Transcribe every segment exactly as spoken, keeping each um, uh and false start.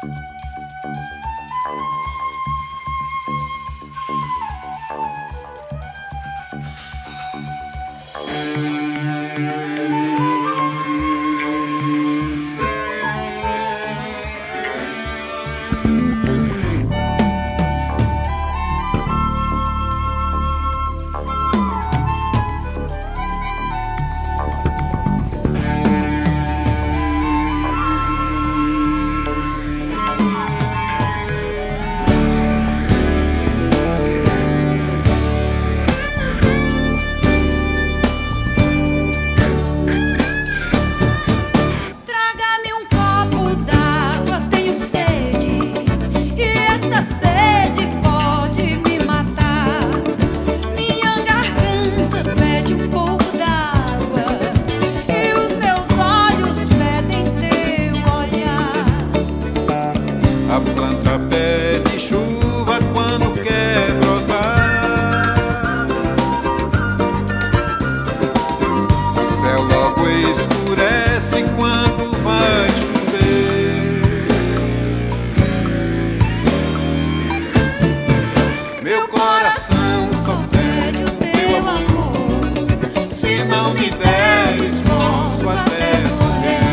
A planta pede chuva quando quer brotar. O céu logo escurece quando vai chover. Meu coração só pede o teu amor. Se não me deres, posso até morrer.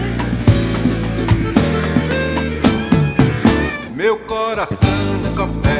Meu coração só pede